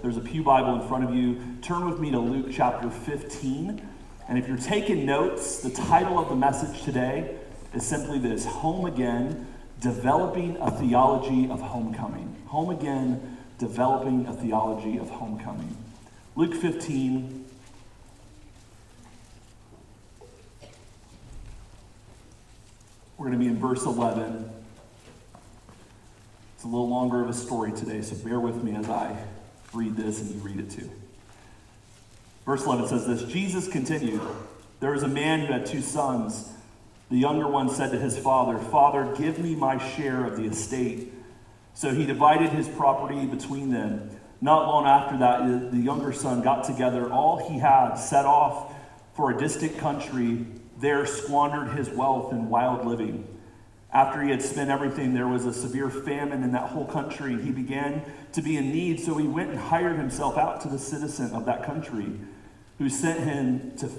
there's a pew Bible in front of you. Turn with me to Luke chapter 15. And if you're taking notes, the title of the message today is simply this: Home Again, Developing a Theology of Homecoming. Home Again, Developing a Theology of Homecoming. Luke 15. We're going to be in verse 11. It's a little longer of a story today, so bear with me as I read this and you read it too. Verse 11 says this: Jesus continued, "There was a man who had 2 sons. The younger one said to his father, 'Father, give me my share of the estate.' So he divided his property between them. Not long after that, the younger son got together all he had, set off for a distant country, there squandered his wealth in wild living. After he had spent everything, there was a severe famine in that whole country, and he began to be in need, so he went and hired himself out to the citizen of that country, who sent him to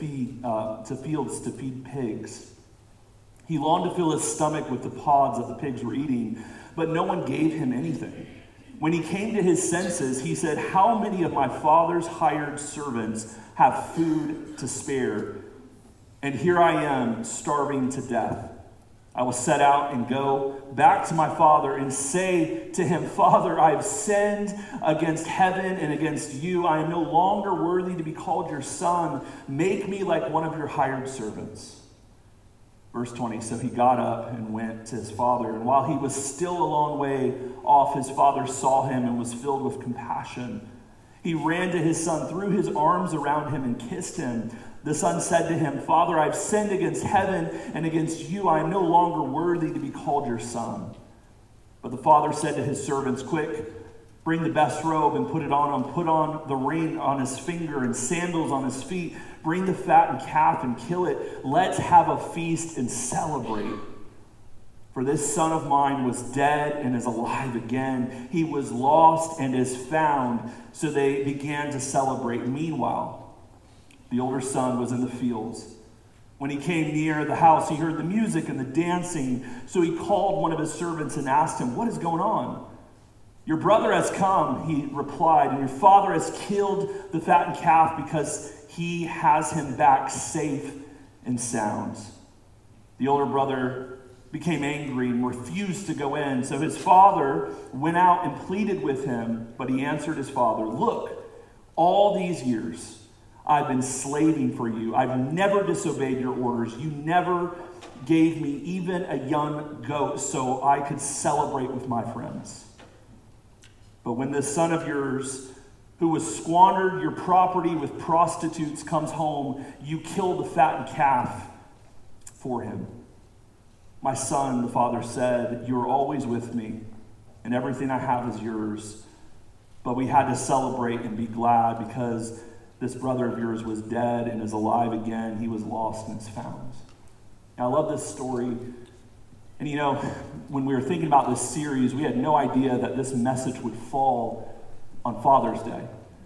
fields to feed pigs. He longed to fill his stomach with the pods that the pigs were eating, but no one gave him anything. When he came to his senses, he said, 'How many of my father's hired servants have food to spare? And here I am, starving to death. I will set out and go back to my father and say to him, Father, I have sinned against heaven and against you. I am no longer worthy to be called your son. Make me like one of your hired servants.' Verse 20, so he got up and went to his father. And while he was still a long way off, his father saw him and was filled with compassion. He ran to his son, threw his arms around him, and kissed him. The son said to him, Father, I have sinned against heaven and against you. I am no longer worthy to be called your son. But the father said to his servants, Quick, bring the best robe and put it on him. Put on the ring on his finger and sandals on his feet. Bring the fattened calf and kill it. Let's have a feast and celebrate. For this son of mine was dead and is alive again. He was lost and is found. So they began to celebrate. Meanwhile, the older son was in the fields. When he came near the house, he heard the music and the dancing. So he called one of his servants and asked him, What is going on? Your brother has come, he replied, and your father has killed the fattened calf because he has him back safe and sound. The older brother became angry and refused to go in. So his father went out and pleaded with him, but he answered his father, Look, all these years I've been slaving for you. I've never disobeyed your orders. You never gave me even a young goat so I could celebrate with my friends. But when this son of yours, who has squandered your property with prostitutes, comes home, you kill the fattened calf for him. My son, the father said, you are always with me, and everything I have is yours. But we had to celebrate and be glad because this brother of yours was dead and is alive again. He was lost and is found. Now, I love this story. And when we were thinking about this series, we had no idea that this message would fall on Father's Day.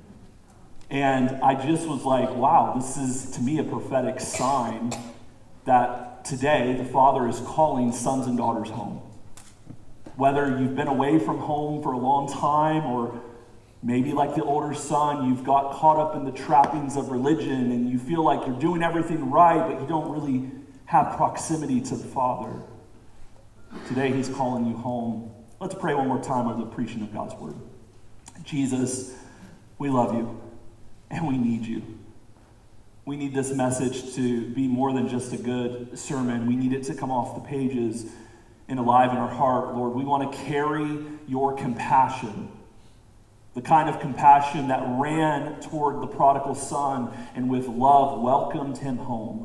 And I just was like, wow, this is, to me, a prophetic sign that today the Father is calling sons and daughters home. Whether you've been away from home for a long time, or maybe like the older son, you've got caught up in the trappings of religion and you feel like you're doing everything right, but you don't really have proximity to the Father. Today, he's calling you home. Let's pray one more time over the preaching of God's word. Jesus, we love you and we need you. We need this message to be more than just a good sermon. We need it to come off the pages and alive in our heart, Lord. We want to carry your compassion, the kind of compassion that ran toward the prodigal son and with love welcomed him home.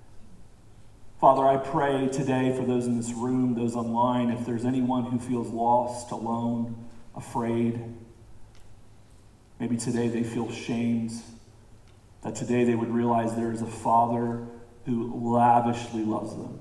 Father, I pray today for those in this room, those online, if there's anyone who feels lost, alone, afraid, maybe today they feel shamed, that today they would realize there is a Father who lavishly loves them.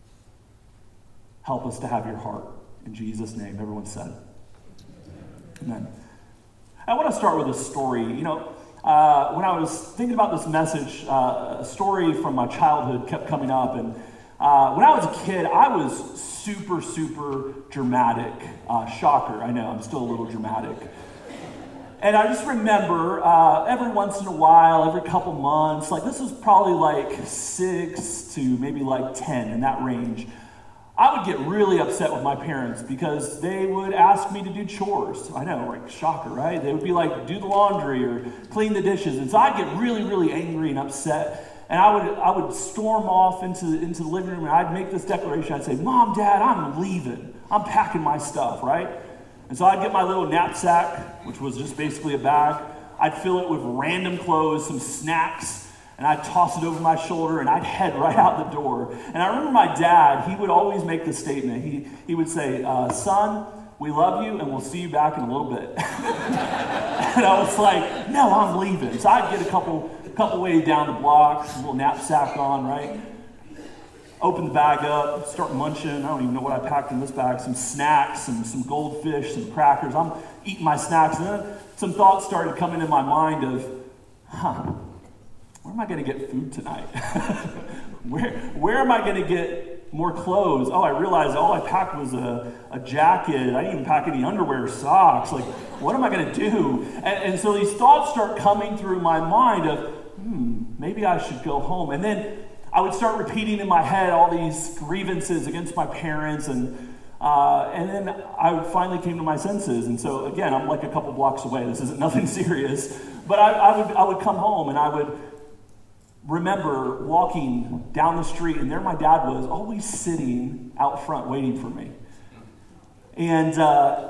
Help us to have your heart. In Jesus' name, everyone said. Amen. I want to start with a story. When I was thinking about this message, a story from my childhood kept coming up. And when I was a kid, I was super, super dramatic. Shocker, I know, I'm still a little dramatic. And I just remember every once in a while, every couple months, like this was probably like 6 to maybe like 10 in that range, I would get really upset with my parents because they would ask me to do chores. I know, like shocker, right? They would be like, do the laundry or clean the dishes. And so I'd get really, really angry and upset. And I would storm off into the living room and I'd make this declaration. I'd say, Mom, Dad, I'm leaving. I'm packing my stuff, right? And so I'd get my little knapsack, which was just basically a bag. I'd fill it with random clothes, some snacks, and I'd toss it over my shoulder, and I'd head right out the door. And I remember my dad, he would always make the statement. He would say, son, we love you, and we'll see you back in a little bit. And I was like, no, I'm leaving. So I'd get a couple ways down the block, a little knapsack on, right? Open the bag up, start munching. I don't even know what I packed in this bag. Some snacks, some goldfish, some crackers. I'm eating my snacks, and then some thoughts started coming in my mind of, where am I going to get food tonight? where am I going to get more clothes? Oh, I realized all I packed was a jacket. I didn't even pack any underwear or socks. Like, what am I going to do? And so these thoughts start coming through my mind of, maybe I should go home. And then I would start repeating in my head all these grievances against my parents, and then I finally came to my senses. And so again, I'm like a couple blocks away. This isn't nothing serious, but I would come home and I would remember walking down the street, and there my dad was, always sitting out front waiting for me. And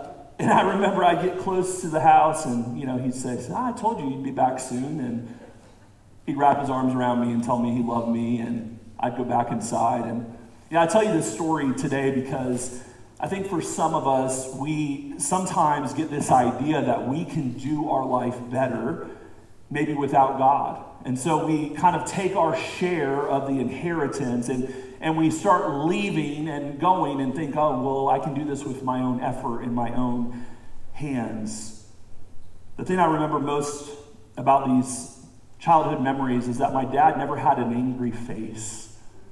I remember I'd get close to the house, and he'd say, I told you you'd be back soon. And he'd wrap his arms around me and tell me he loved me, and I'd go back inside. And I tell you this story today because I think for some of us, we sometimes get this idea that we can do our life better, maybe without God. And so we kind of take our share of the inheritance and we start leaving and going and think, oh, well, I can do this with my own effort in my own hands. The thing I remember most about these childhood memories is that my dad never had an angry face.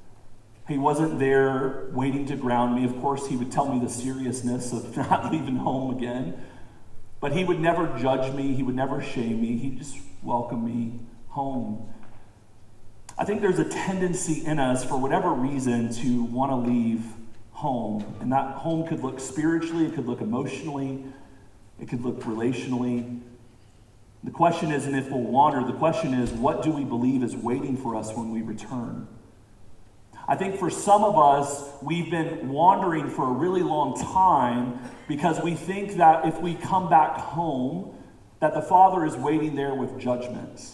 He wasn't there waiting to ground me. Of course, he would tell me the seriousness of not leaving home again. But he would never judge me. He would never shame me. He'd just welcome me home. I think there's a tendency in us, for whatever reason, to want to leave home. And that home could look spiritually, it could look emotionally, it could look relationally. The question isn't if we'll wander. The question is, what do we believe is waiting for us when we return? I think for some of us, we've been wandering for a really long time because we think that if we come back home, that the Father is waiting there with judgment.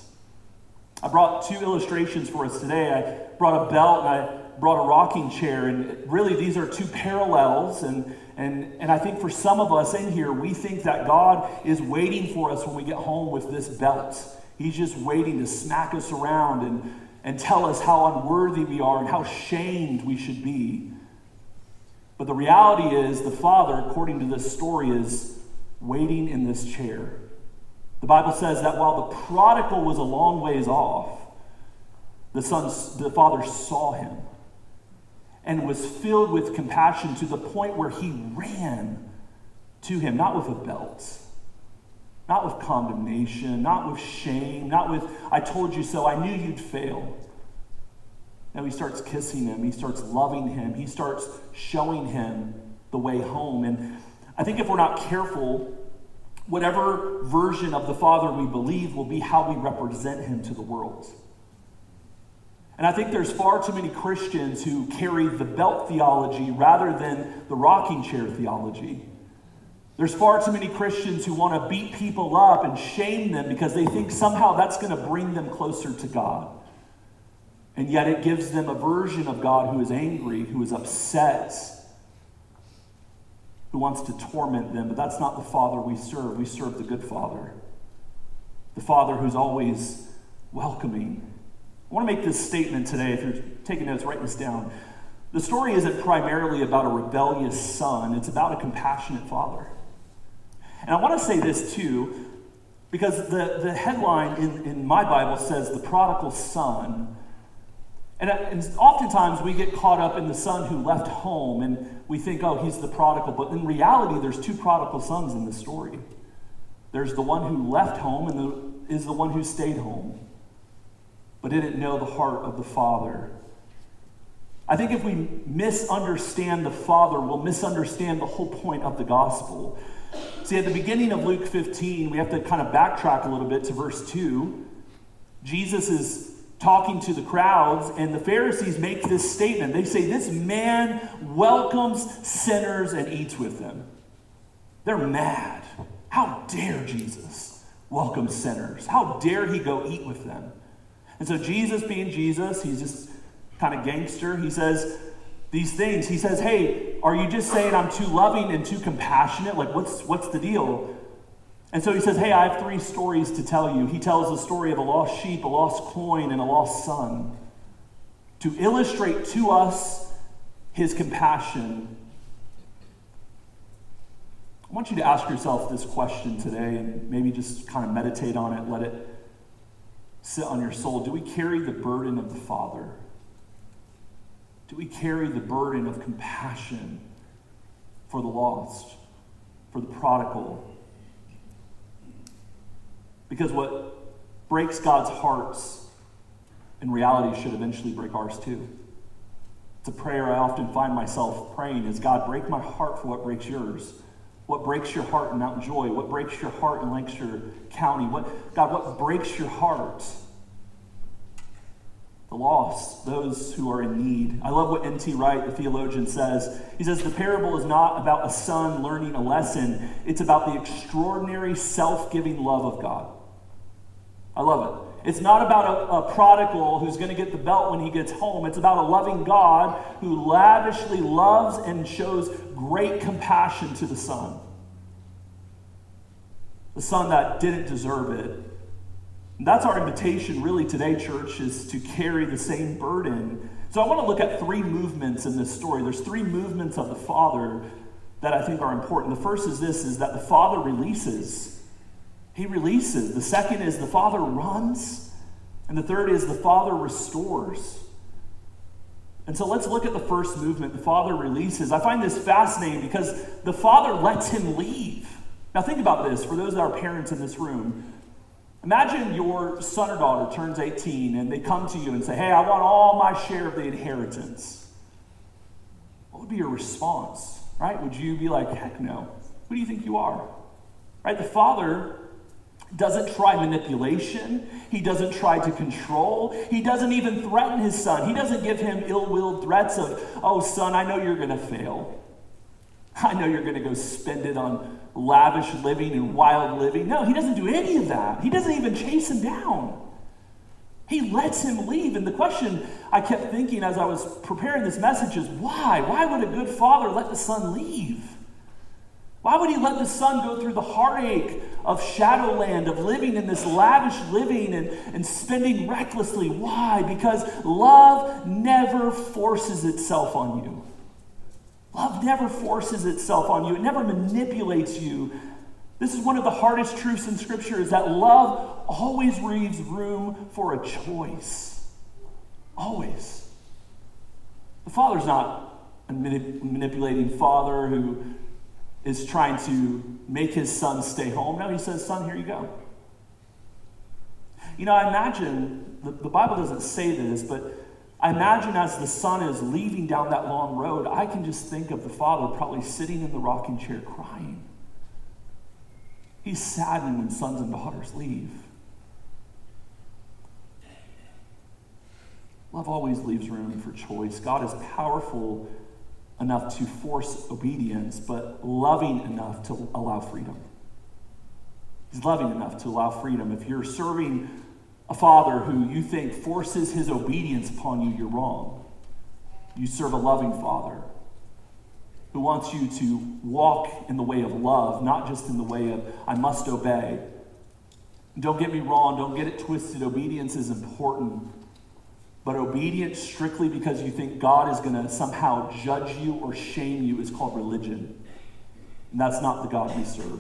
I brought 2 illustrations for us today. I brought a belt and I brought a rocking chair, and really these are 2 parallels, and I think for some of us in here, we think that God is waiting for us when we get home with this belt. He's just waiting to smack us around and tell us how unworthy we are and how shamed we should be. But the reality is the Father, according to this story, is waiting in this chair. The Bible says that while the prodigal was a long ways off, the Father saw him and was filled with compassion to the point where he ran to him, not with a belt, not with condemnation, not with shame, not with, I told you so, I knew you'd fail. Now he starts kissing him, he starts loving him, he starts showing him the way home. And I think if we're not careful, whatever version of the Father we believe will be how we represent him to the world. And I think there's far too many Christians who carry the belt theology rather than the rocking chair theology. There's far too many Christians who want to beat people up and shame them because they think somehow that's going to bring them closer to God. And yet it gives them a version of God who is angry, who is upset, who wants to torment them. But that's not the Father we serve. We serve the good Father. The Father who's always welcoming. I want to make this statement today. If you're taking notes, write this down. The story isn't primarily about a rebellious son. It's about a compassionate father. And I want to say this too, because the headline in my Bible says the prodigal son. And oftentimes we get caught up in the son who left home and we think, oh, he's the prodigal. But in reality, there's 2 prodigal sons in the story. There's the one who left home and is the one who stayed home, but didn't know the heart of the Father. I think if we misunderstand the Father, we'll misunderstand the whole point of the gospel. See, at the beginning of Luke 15, we have to kind of backtrack a little bit to verse 2. Jesus is talking to the crowds, and the Pharisees make this statement. They say, this man welcomes sinners and eats with them. They're mad. How dare Jesus welcome sinners? How dare he go eat with them? And so Jesus, being Jesus, he's just kind of gangster. He says these things. He says, hey, are you just saying I'm too loving and too compassionate? Like, what's the deal? And so he says, hey, I have 3 stories to tell you. He tells the story of a lost sheep, a lost coin, and a lost son to illustrate to us his compassion. I want you to ask yourself this question today and maybe just kind of meditate on it, let it sit on your soul. Do we carry the burden of the Father? Do we carry the burden of compassion for the lost, for the prodigal? Because what breaks God's hearts in reality should eventually break ours too. It's a prayer I often find myself praying is, God, break my heart for what breaks yours. What breaks your heart in Mount Joy? What breaks your heart in Lancaster County? God, what breaks your heart? The lost, those who are in need. I love what N.T. Wright, the theologian, says. He says, the parable is not about a son learning a lesson. It's about the extraordinary self-giving love of God. I love it. It's not about a prodigal who's going to get the belt when he gets home. It's about a loving God who lavishly loves and shows great compassion to the son. The son that didn't deserve it. And that's our invitation really today, church, is to carry the same burden. So I want to look at 3 movements in this story. There's 3 movements of the Father that I think are important. The first is this, is that the Father releases. He releases. The second is the Father runs. And the third is the Father restores. And so let's look at the first movement. The Father releases. I find this fascinating because the Father lets him leave. Now think about this. For those that are parents in this room, imagine your son or daughter turns 18 and they come to you and say, hey, I want all my share of the inheritance. What would be your response? Right? Would you be like, heck no. Who do you think you are? Right? The Father doesn't try manipulation. He doesn't try to control. He doesn't even threaten his son. He doesn't give him ill-willed threats of, oh, son, I know you're going to fail. I know you're going to go spend it on lavish living and wild living. No, he doesn't do any of that. He doesn't even chase him down. He lets him leave. And the question I kept thinking as I was preparing this message is, why? Why would a good father let the son leave? Why would he let the son go through the heartache of Shadowland, of living in this lavish living and spending recklessly? Why? Because love never forces itself on you. Love never forces itself on you. It never manipulates you. This is one of the hardest truths in Scripture, is that love always leaves room for a choice. Always. The Father's not a manipulating father who is trying to make his son stay home. No, he says, son, here you go. You know, I imagine, the Bible doesn't say this, but I imagine as the son is leaving down that long road, I can just think of the father probably sitting in the rocking chair crying. He's saddened when sons and daughters leave. Love always leaves room for choice. God is powerful enough to force obedience, but loving enough to allow freedom. He's loving enough to allow freedom. If you're serving a father who you think forces his obedience upon you, you're wrong. You serve a loving father who wants you to walk in the way of love, not just in the way of, I must obey. Don't get me wrong, don't get it twisted. Obedience is important. But obedience strictly because you think God is going to somehow judge you or shame you is called religion. And that's not the God we serve.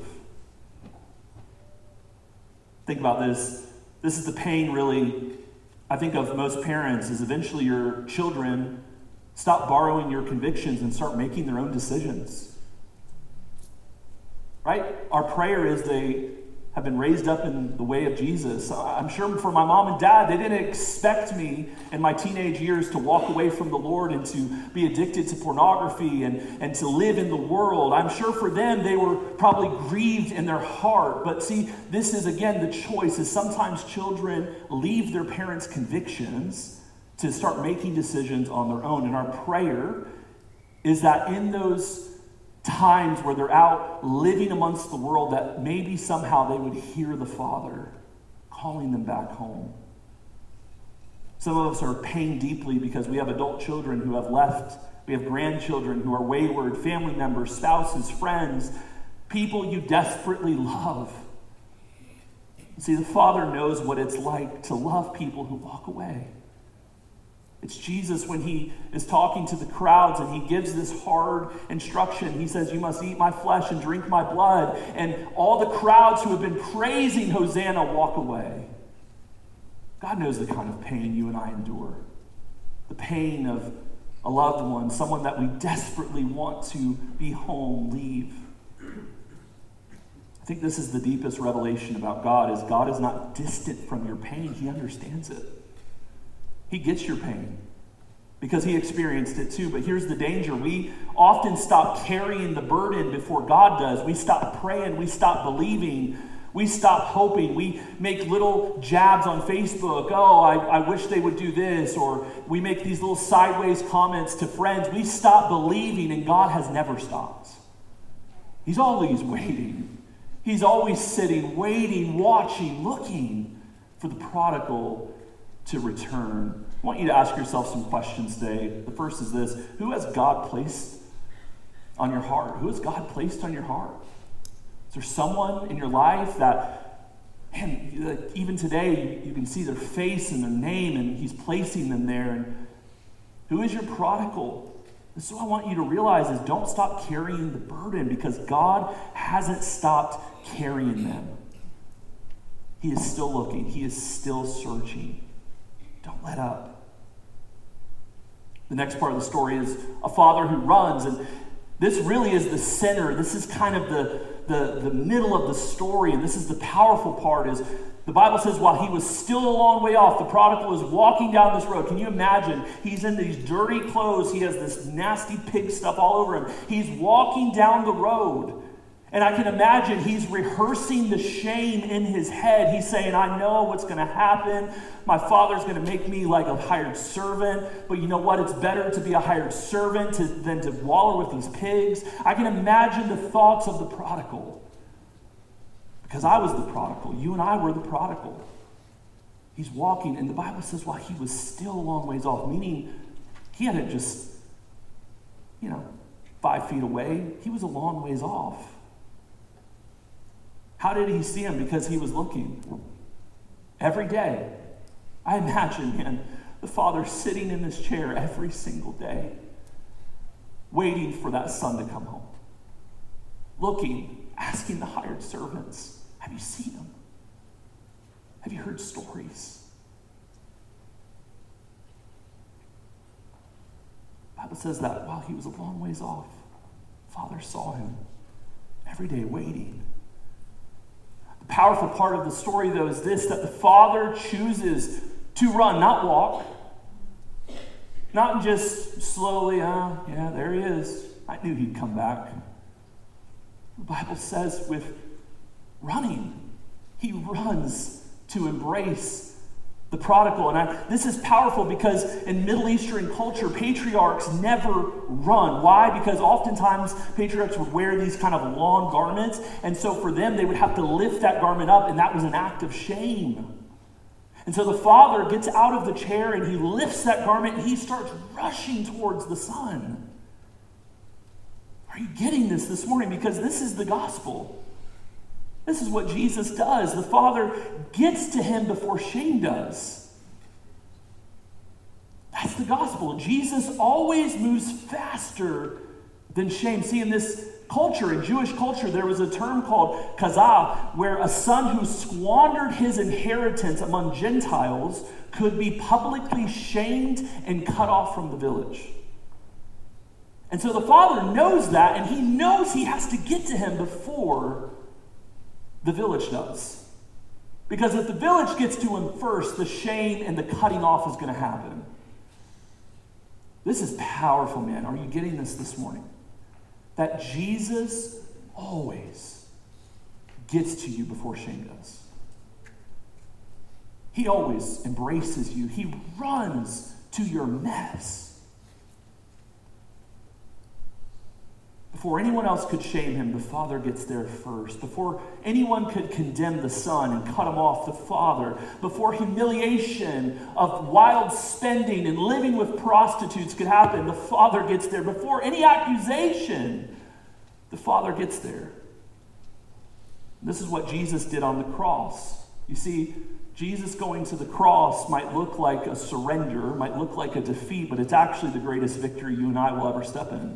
Think about this. This is the pain, really, I think, of most parents, is eventually your children stop borrowing your convictions and start making their own decisions. Right? Our prayer is they have been raised up in the way of Jesus. I'm sure for my mom and dad, they didn't expect me in my teenage years to walk away from the Lord and to be addicted to pornography and to live in the world. I'm sure for them, they were probably grieved in their heart. But see, this is, again, the choice is sometimes children leave their parents' convictions to start making decisions on their own. And our prayer is that in those times where they're out living amongst the world, that maybe somehow they would hear the Father calling them back home. Some of us are paying deeply because we have adult children who have left. We have grandchildren who are wayward, family members, spouses, friends, people you desperately love. See, the Father knows what it's like to love people who walk away. It's Jesus when he is talking to the crowds and he gives this hard instruction. He says, you must eat my flesh and drink my blood. And all the crowds who have been praising Hosanna walk away. God knows the kind of pain you and I endure. The pain of a loved one, someone that we desperately want to be home, leave. I think this is the deepest revelation about God, is God is not distant from your pain. He understands it. He gets your pain because he experienced it too. But here's the danger. We often stop carrying the burden before God does. We stop praying. We stop believing. We stop hoping. We make little jabs on Facebook. Oh, I wish they would do this. Or we make these little sideways comments to friends. We stop believing, and God has never stopped. He's always waiting. He's always sitting, waiting, watching, looking for the prodigal to return. I want you to ask yourself some questions today. The first is this: who has God placed on your heart? Who has God placed on your heart? Is there someone in your life that, man, even today you can see their face and their name and he's placing them there? And who is your prodigal? This is what I want you to realize is don't stop carrying the burden, because God hasn't stopped carrying them. He is still looking. He is still searching. Don't let up. The next part of the story is a father who runs, and this really is the center. This is kind of the middle of the story, and this is the powerful part. Is the Bible says while he was still a long way off, the prodigal is walking down this road. Can you imagine? He's in these dirty clothes. He has this nasty pig stuff all over him. He's walking down the road. And I can imagine he's rehearsing the shame in his head. He's saying, I know what's going to happen. My father's going to make me like a hired servant. But you know what? It's better to be a hired servant than to wallow with these pigs. I can imagine the thoughts of the prodigal. Because I was the prodigal. You and I were the prodigal. He's walking, and the Bible says while he was still a long ways off, meaning he hadn't just, 5 feet away. He was a long ways off. How did he see him? Because he was looking. Every day. I imagine, man, the father sitting in this chair every single day, waiting for that son to come home. Looking, asking the hired servants, have you seen him? Have you heard stories? The Bible says that while he was a long ways off, Father saw him every day waiting. The powerful part of the story, though, is this, that the father chooses to run, not walk. Not just slowly, there he is. I knew he'd come back. The Bible says with running, he runs to embrace the prodigal. And this is powerful because in Middle Eastern culture, patriarchs never run. Why? Because oftentimes patriarchs would wear these kind of long garments. And so for them, they would have to lift that garment up, and that was an act of shame. And so the father gets out of the chair and he lifts that garment and he starts rushing towards the son. Are you getting this morning? Because this is the gospel. This is what Jesus does. The Father gets to him before shame does. That's the gospel. Jesus always moves faster than shame. See, in this culture, in Jewish culture, there was a term called kazah, where a son who squandered his inheritance among Gentiles could be publicly shamed and cut off from the village. And so the father knows that, and he knows he has to get to him before The village does. Because if the village gets to him first, the shame and the cutting off is going to happen. This is powerful, man. Are you getting this morning? That Jesus always gets to you before shame does. He always embraces you. He runs to your mess. Before anyone else could shame him, the Father gets there first. Before anyone could condemn the Son and cut him off, the Father. Before humiliation of wild spending and living with prostitutes could happen, the Father gets there. Before any accusation, the Father gets there. This is what Jesus did on the cross. You see, Jesus going to the cross might look like a surrender, might look like a defeat, but it's actually the greatest victory you and I will ever step in.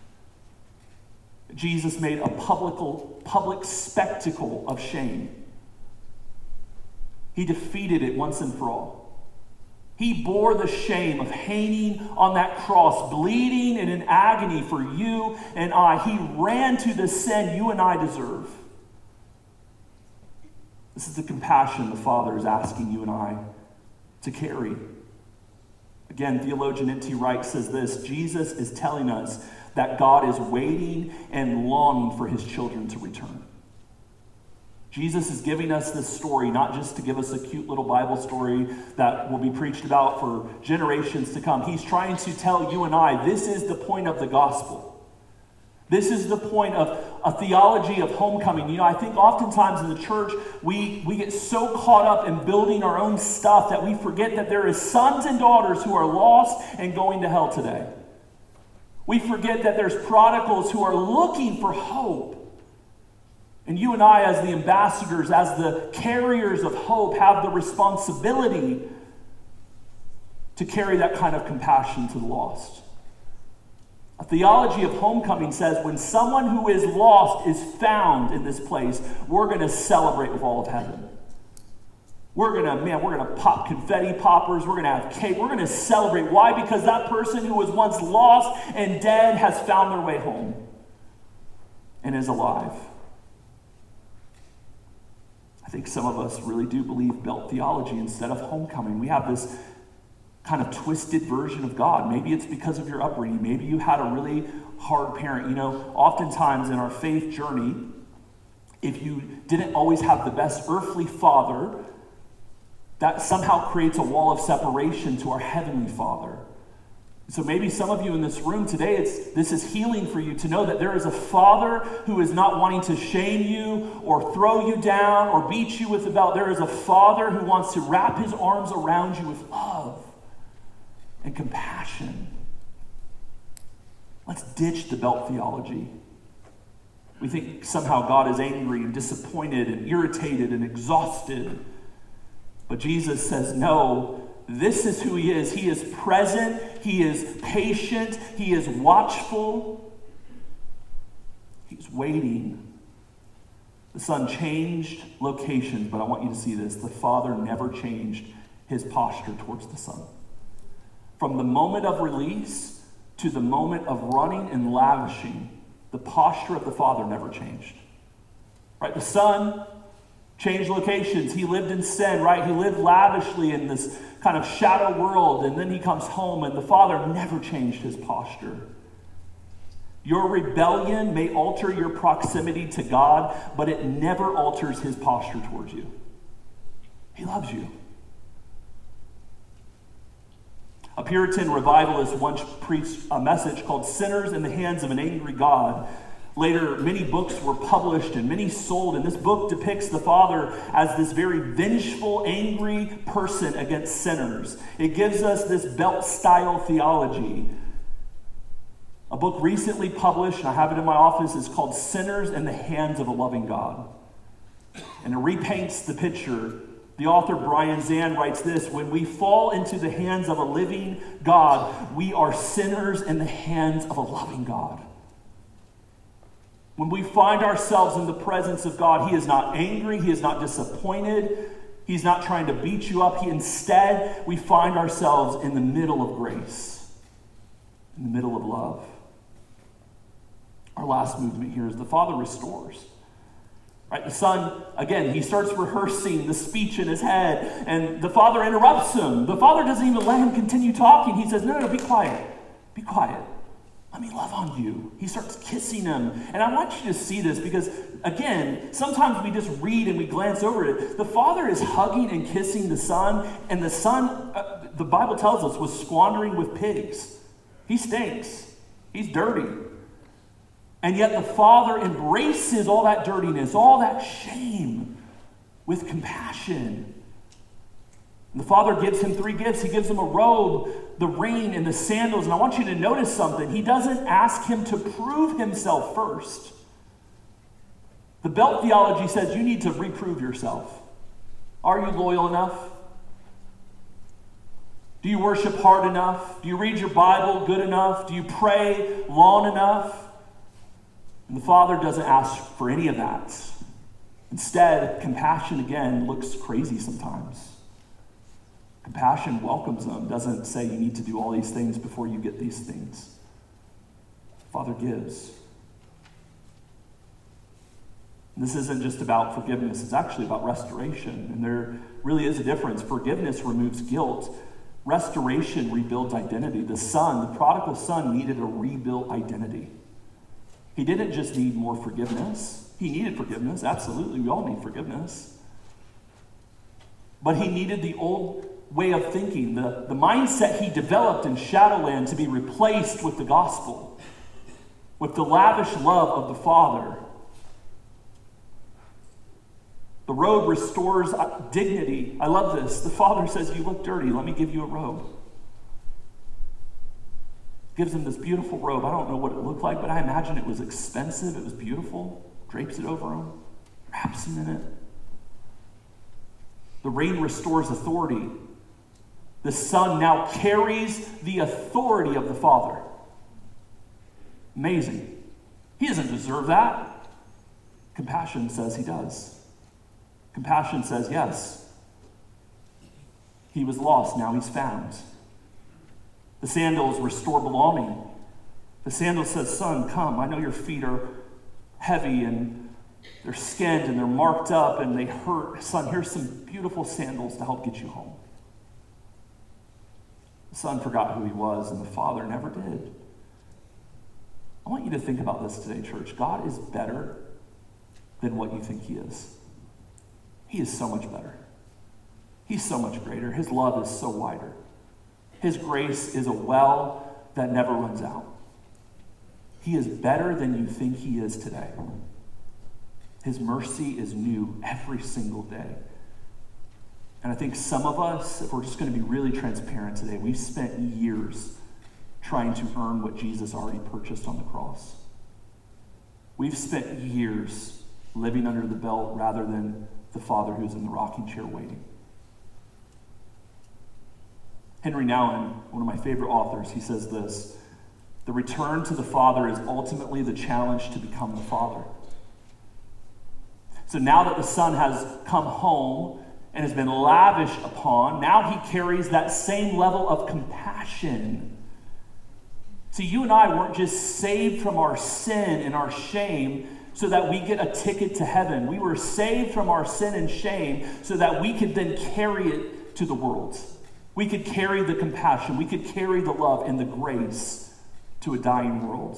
Jesus made a public spectacle of shame. He defeated it once and for all. He bore the shame of hanging on that cross, bleeding and in agony for you and I. He ran to the sin you and I deserve. This is the compassion the Father is asking you and I to carry. Again, theologian N.T. Wright says this: Jesus is telling us that God is waiting and longing for his children to return. Jesus is giving us this story not just to give us a cute little Bible story that will be preached about for generations to come. He's trying to tell you and I, this is the point of the gospel. This is the point of a theology of homecoming. You know, I think oftentimes in the church, we get so caught up in building our own stuff that we forget that there is sons and daughters who are lost and going to hell today. We forget that there's prodigals who are looking for hope. And you and I, as the ambassadors, as the carriers of hope, have the responsibility to carry that kind of compassion to the lost. A theology of homecoming says when someone who is lost is found in this place, we're going to celebrate with all of heaven. We're going to pop confetti poppers. We're going to have cake. We're going to celebrate. Why? Because that person who was once lost and dead has found their way home and is alive. I think some of us really do believe belt theology instead of homecoming. We have this kind of twisted version of God. Maybe it's because of your upbringing. Maybe you had a really hard parent. You know, oftentimes in our faith journey, if you didn't always have the best earthly father, that somehow creates a wall of separation to our heavenly Father. So maybe some of you in this room today, this is healing for you to know that there is a Father who is not wanting to shame you or throw you down or beat you with a belt. There is a Father who wants to wrap his arms around you with love and compassion. Let's ditch the belt theology. We think somehow God is angry and disappointed and irritated and exhausted. But Jesus says, no, this is who he is. He is present. He is patient. He is watchful. He's waiting. The Son changed locations, but I want you to see this. The Father never changed his posture towards the Son. From the moment of release to the moment of running and lavishing, the posture of the Father never changed. Right? The Son changed locations. He lived in sin, right? He lived lavishly in this kind of shadow world, and then he comes home, and the Father never changed his posture. Your rebellion may alter your proximity to God, but it never alters his posture towards you. He loves you. A Puritan revivalist once preached a message called Sinners in the Hands of an Angry God. Later, many books were published and many sold, and this book depicts the Father as this very vengeful, angry person against sinners. It gives us this belt-style theology. A book recently published, and I have it in my office, is called Sinners in the Hands of a Loving God. And it repaints the picture. The author Brian Zahnd writes this: when we fall into the hands of a living God, we are sinners in the hands of a loving God. When we find ourselves in the presence of God, he is not angry, he is not disappointed, he's not trying to beat you up. Instead, we find ourselves in the middle of grace, in the middle of love. Our last movement here is the Father restores. Right? The son, again, he starts rehearsing the speech in his head, and the father interrupts him. The father doesn't even let him continue talking. He says, no, be quiet. Be quiet. Let me love on you. He starts kissing him. And I want you to see this because, again, sometimes we just read and we glance over it. The father is hugging and kissing the son, and the son, the Bible tells us, was squandering with pigs. He stinks. He's dirty. And yet the father embraces all that dirtiness, all that shame with compassion. And the father gives him 3 gifts. He gives him a robe, the ring, and the sandals. And I want you to notice something. He doesn't ask him to prove himself first. The belt theology says you need to reprove yourself. Are you loyal enough? Do you worship hard enough? Do you read your Bible good enough? Do you pray long enough? And the father doesn't ask for any of that. Instead, compassion, again, looks crazy sometimes. Compassion welcomes them, doesn't say you need to do all these things before you get these things. Father gives. And this isn't just about forgiveness, it's actually about restoration. And there really is a difference. Forgiveness removes guilt. Restoration rebuilds identity. The prodigal son, needed a rebuilt identity. He didn't just need more forgiveness. He needed forgiveness. Absolutely, we all need forgiveness. But he needed the old way of thinking, the mindset he developed in Shadowland to be replaced with the gospel, with the lavish love of the Father. The robe restores dignity. I love this. The Father says, you look dirty. Let me give you a robe. Gives him this beautiful robe. I don't know what it looked like, but I imagine it was expensive. It was beautiful. Drapes it over him. Wraps him in it. The ring restores authority. The son now carries the authority of the Father. Amazing. He doesn't deserve that. Compassion says he does. Compassion says, yes, he was lost, now he's found. The sandals restore belonging. The sandal says, son, come. I know your feet are heavy and they're skinned and they're marked up and they hurt. Son, here's some beautiful sandals to help get you home. The son forgot who he was and the father never did. I want you to think about this today, church. God is better than what you think he is. He is so much better. He's so much greater. His love is so wider. His grace is a well that never runs out. He is better than you think he is today. His mercy is new every single day. And I think some of us, if we're just going to be really transparent today, we've spent years trying to earn what Jesus already purchased on the cross. We've spent years living under the belt rather than the Father who's in the rocking chair waiting. Henry Nouwen, one of my favorite authors, he says this: the return to the Father is ultimately the challenge to become the Father. So now that the Son has come home and has been lavished upon, now he carries that same level of compassion. See, you and I weren't just saved from our sin and our shame so that we get a ticket to heaven. We were saved from our sin and shame so that we could then carry it to the world. We could carry the compassion. We could carry the love and the grace to a dying world.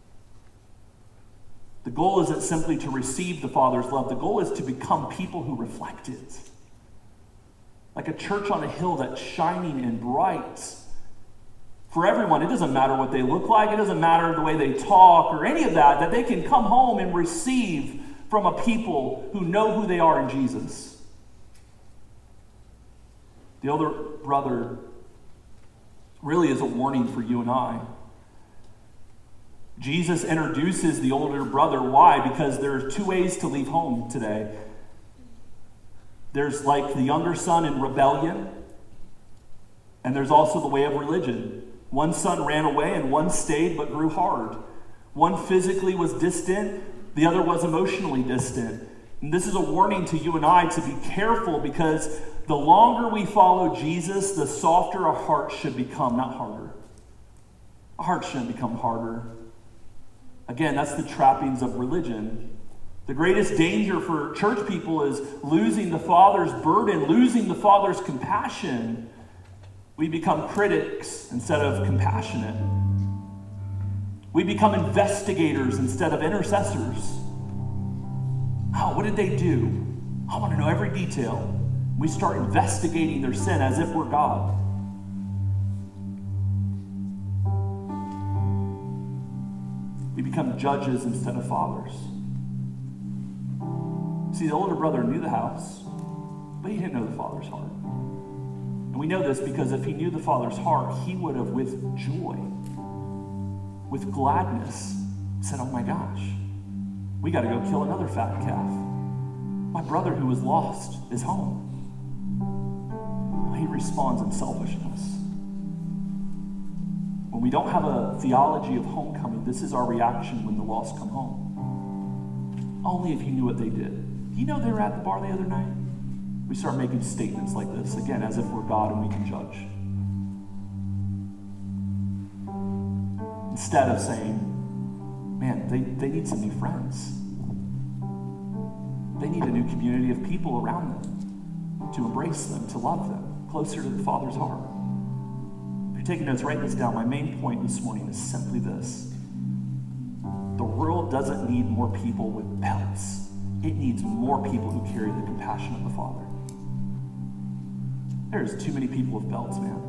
The goal isn't simply to receive the Father's love. The goal is to become people who reflect it. Like a church on a hill that's shining and bright for everyone. It doesn't matter what they look like. It doesn't matter the way they talk or any of that, that they can come home and receive from a people who know who they are in Jesus. The older brother really is a warning for you and I. Jesus introduces the older brother. Why? Because there are 2 ways to leave home today. There's like the younger son in rebellion, and there's also the way of religion. One son ran away and one stayed but grew hard. One physically was distant, the other was emotionally distant. And this is a warning to you and I to be careful, because the longer we follow Jesus, the softer our hearts should become, not harder. Our hearts shouldn't become harder. Again, that's the trappings of religion. The greatest danger for church people is losing the Father's burden, losing the Father's compassion. We become critics instead of compassionate. We become investigators instead of intercessors. Oh, what did they do? I want to know every detail. We start investigating their sin as if we're God. We become judges instead of fathers. See, the older brother knew the house, but he didn't know the Father's heart. And we know this because if he knew the Father's heart, he would have, with joy, with gladness, said, oh my gosh, we got to go kill another fat calf. My brother who was lost is home. He responds in selfishness. When we don't have a theology of homecoming, this is our reaction when the lost come home. Only if you knew what they did. You know they were at the bar the other night? We start making statements like this, again, as if we're God and we can judge. Instead of saying, man, they need some new friends. They need a new community of people around them to embrace them, to love them, closer to the Father's heart. If you're taking notes, write this down. My main point this morning is simply this. The world doesn't need more people with belts. It needs more people who carry the compassion of the Father. There's too many people with belts, man.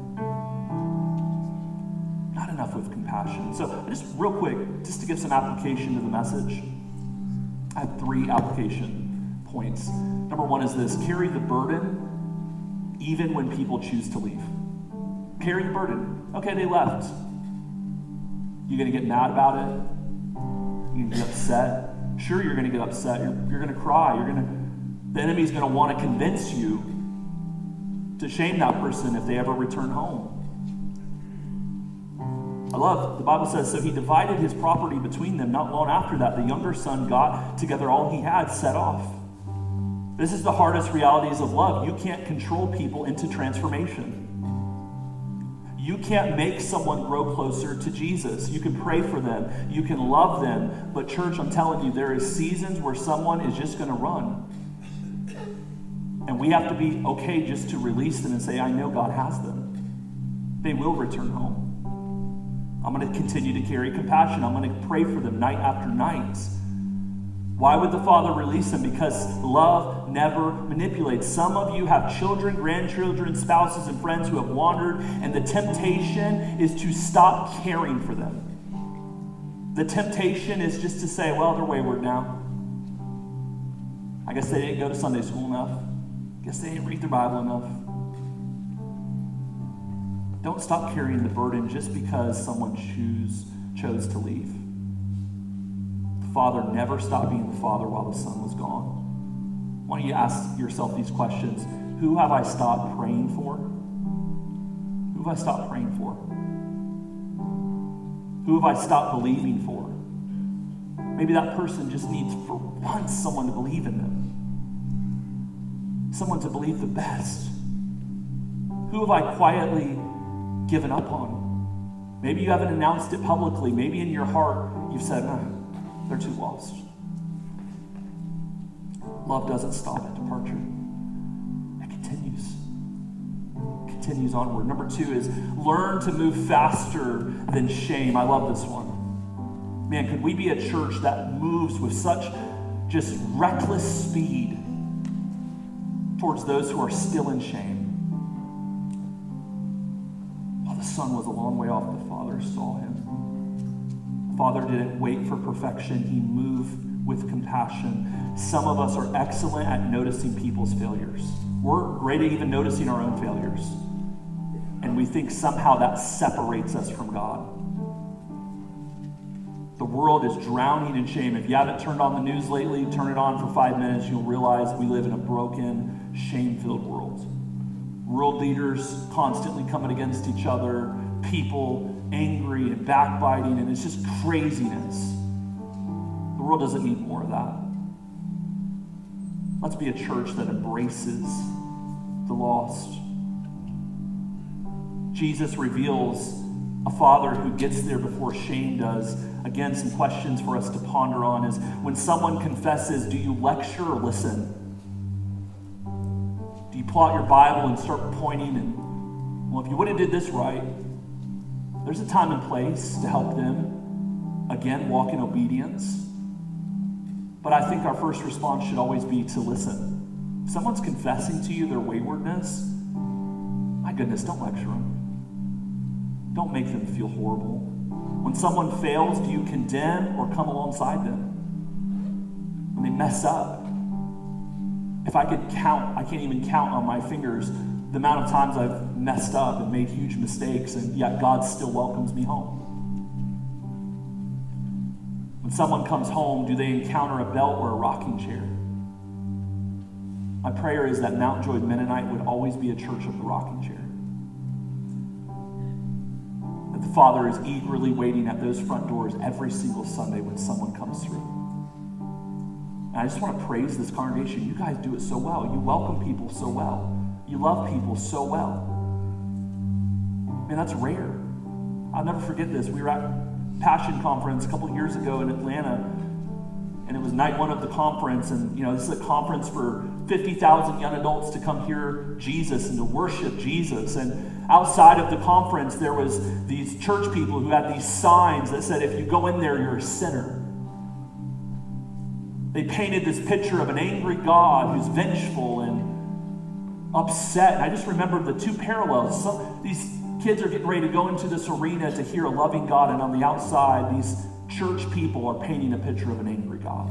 Not enough with compassion. So just real quick, just to give some application to the message, I have 3 application points. Number 1 is this: carry the burden even when people choose to leave. Carry the burden. Okay, they left. You gonna get mad about it? You gonna get upset? Sure, you're gonna get upset. You're gonna cry. The enemy's gonna want to convince you to shame that person if they ever return home. I love, the Bible says, so he divided his property between them. Not long after that, the younger son got together all he had, set off. This is the hardest realities of love. You can't control people into transformation. You can't make someone grow closer to Jesus. You can pray for them. You can love them. But church, I'm telling you, there is seasons where someone is just going to run. And we have to be okay just to release them and say, I know God has them. They will return home. I'm going to continue to carry compassion. I'm going to pray for them night after night. Why would the Father release them? Because love never manipulates. Some of you have children, grandchildren, spouses, and friends who have wandered, and the temptation is to stop caring for them. The temptation is just to say, well, they're wayward now. I guess they didn't go to Sunday school enough. I guess they didn't read their Bible enough. Don't stop carrying the burden just because someone chose to leave. The Father never stopped being the Father while the Son was gone. Why don't you ask yourself these questions? Who have I stopped praying for? Who have I stopped praying for? Who have I stopped believing for? Maybe that person just needs for once someone to believe in them. Someone to believe the best. Who have I quietly given up on? Maybe you haven't announced it publicly. Maybe in your heart you've said, they're too lost. Love doesn't stop at departure. It continues onward. Number 2 is learn to move faster than shame. I love this one. Man, could we be a church that moves with such just reckless speed towards those who are still in shame? While the Son was a long way off, the Father saw him. The Father didn't wait for perfection. He moved with compassion. Some of us are excellent at noticing people's failures. We're great at even noticing our own failures. And we think somehow that separates us from God. The world is drowning in shame. If you haven't turned on the news lately, turn it on for 5 minutes. You'll realize we live in a broken, shame-filled world. World leaders constantly coming against each other, people angry and backbiting, and it's just craziness. The world doesn't need more of that. Let's be a church that embraces the lost. Jesus reveals a Father who gets there before shame does, again, some questions for us to ponder on is, when someone confesses, do you lecture or listen? Do you pull out your Bible and start pointing and, well, if you would have did this right, there's a time and place to help them, again, walk in obedience. But I think our first response should always be to listen. If someone's confessing to you their waywardness, my goodness, don't lecture them. Don't make them feel horrible. When someone fails, do you condemn or come alongside them? When they mess up, if I could count, I can't even count on my fingers the amount of times I've messed up and made huge mistakes, and yet God still welcomes me home. When someone comes home, do they encounter a belt or a rocking chair? My prayer is that Mount Joy Mennonite would always be a church of the rocking chair. That the Father is eagerly waiting at those front doors every single Sunday when someone comes through. And I just want to praise this congregation. You guys do it so well. You welcome people so well. You love people so well. Man, that's rare. I'll never forget this. We were at Passion Conference a couple of years ago in Atlanta, and it was night one of the conference, and this is a conference for 50,000 young adults to come hear Jesus and to worship Jesus. And outside of the conference, there was these church people who had these signs that said, if you go in there, you're a sinner. They painted this picture of an angry God who's vengeful and upset. And I just remember the two parallels. These kids are getting ready to go into this arena to hear a loving God, and on the outside, these church people are painting a picture of an angry God.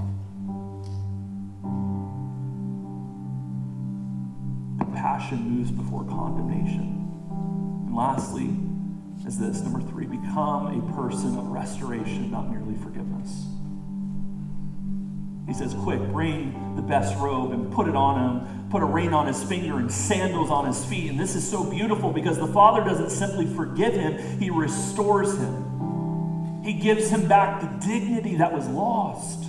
Compassion moves before condemnation. And lastly is this, number 3, become a person of restoration, not merely forgiveness. He says, quick, bring the best robe and put it on him, put a ring on his finger and sandals on his feet. And this is so beautiful because the Father doesn't simply forgive him, he restores him. He gives him back the dignity that was lost.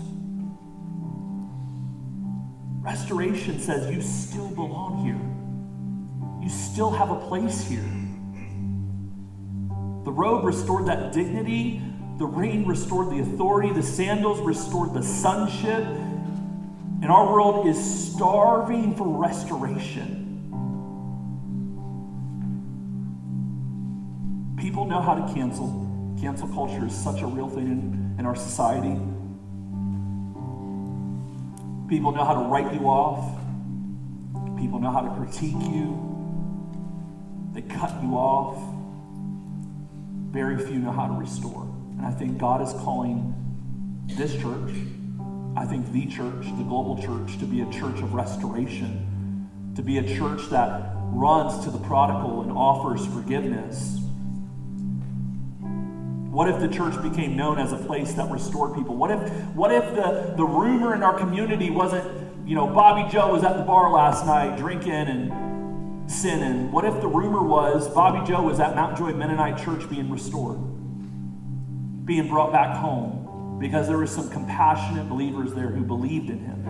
Restoration says you still belong here. You still have a place here. The robe restored that dignity. The ring restored the authority. The sandals restored the sonship. And our world is starving for restoration. People know how to cancel. Cancel culture is such a real thing in our society. People know how to write you off. People know how to critique you. They cut you off. Very few know how to restore. And I think God is calling this church, I think the church, the global church, to be a church of restoration, to be a church that runs to the prodigal and offers forgiveness. What if the church became known as a place that restored people? What if the rumor in our community wasn't, Bobby Joe was at the bar last night drinking and sinning? What if the rumor was Bobby Joe was at Mount Joy Mennonite Church being restored, being brought back home because there were some compassionate believers there who believed in him?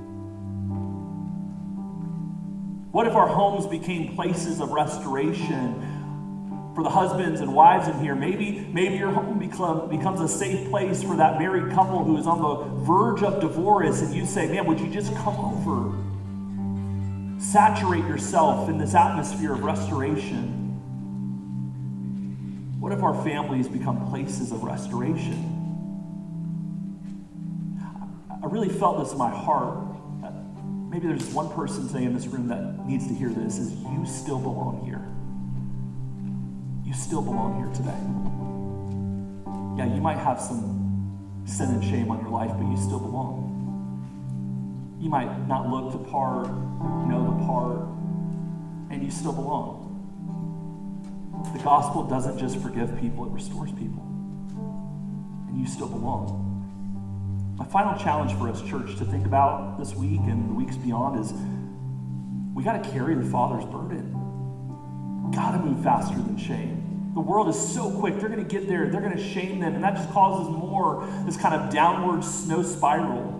What if our homes became places of restoration? For the husbands and wives in here, maybe your home becomes a safe place for that married couple who is on the verge of divorce, and you say, man, would you just come over? Saturate yourself in this atmosphere of restoration. What if our families become places of restoration? I really felt this in my heart. Maybe there's one person today in this room that needs to hear this, is you still belong here. You still belong here today. Yeah, you might have some sin and shame on your life, but you still belong. You might not look the part, know the part, and you still belong. The gospel doesn't just forgive people, it restores people. And you still belong. My final challenge for us, church, to think about this week and the weeks beyond is we got to carry the Father's burden. Got to move faster than shame. The world is so quick. They're going to get there. They're going to shame them. And that just causes more this kind of downward snow spiral.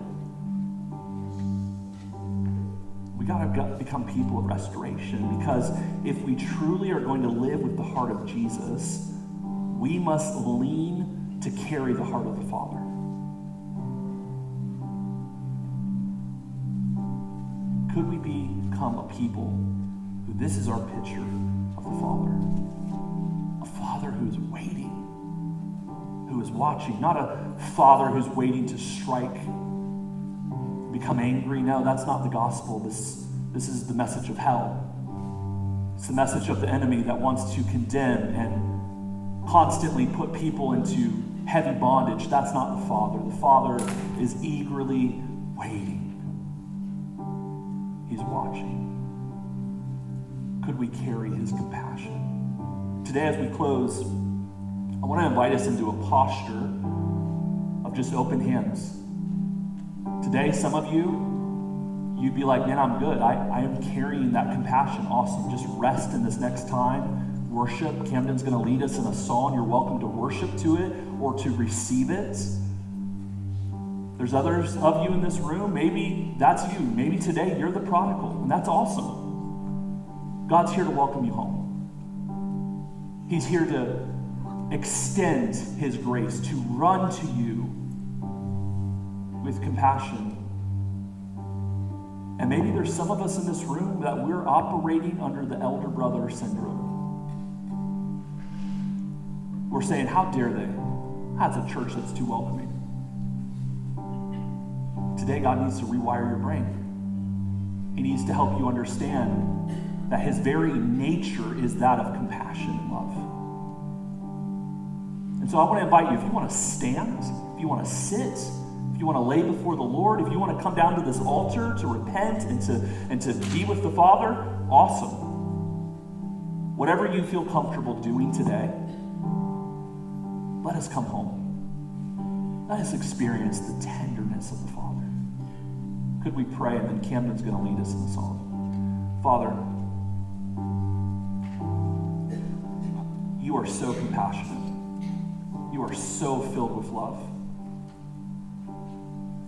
We got to become people of restoration, because if we truly are going to live with the heart of Jesus, we must lean to carry the heart of the Father. Could we become a people who this is our picture of the Father? A Father who is waiting, who is watching, not a Father who's waiting to strike, become angry. No, that's not the gospel. This is the message of hell. It's the message of the enemy that wants to condemn and constantly put people into heavy bondage. That's not the Father. The Father is eagerly waiting. He's watching. Could we carry his compassion? Today, as we close, I want to invite us into a posture of just open hands. Today, some of you'd be like, man, I'm good. I am carrying that compassion. Awesome. Just rest in this next time. Worship. Camden's going to lead us in a song. You're welcome to worship to it or to receive it. There's others of you in this room. Maybe that's you. Maybe today you're the prodigal, and that's awesome. God's here to welcome you home. He's here to extend his grace, to run to you with compassion. And maybe there's some of us in this room that we're operating under the elder brother syndrome. We're saying, how dare they? That's a church that's too welcoming. Today, God needs to rewire your brain. He needs to help you understand that his very nature is that of compassion and love. And so I want to invite you, if you want to stand, if you want to sit, if you want to lay before the Lord, if you want to come down to this altar to repent and to be with the Father, awesome. Whatever you feel comfortable doing today, let us come home. Let us experience the tenderness of the Father. Could we pray, and then Camden's going to lead us in the song. Father, you are so compassionate. You are so filled with love.